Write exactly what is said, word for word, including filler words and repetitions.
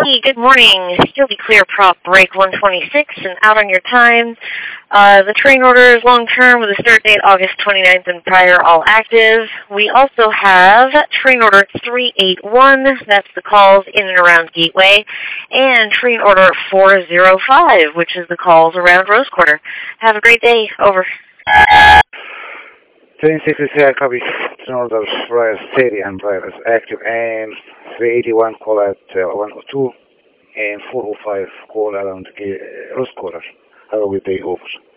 Hey, good morning. You'll be clear prop break one twenty-six and out on your time. Uh, the train order is long-term with a start date August twenty-ninth and prior, all active. We also have train order three eight one, that's the calls in and around Gateway, and train order four oh five, which is the calls around Rose Quarter. Have a great day. Over. Train sixty-three copy. Train order Royal Steady and Royal is active, and three eighty-one call at uh, one oh two and four oh five call around uh, Rose Quarter. Have a good day. Over.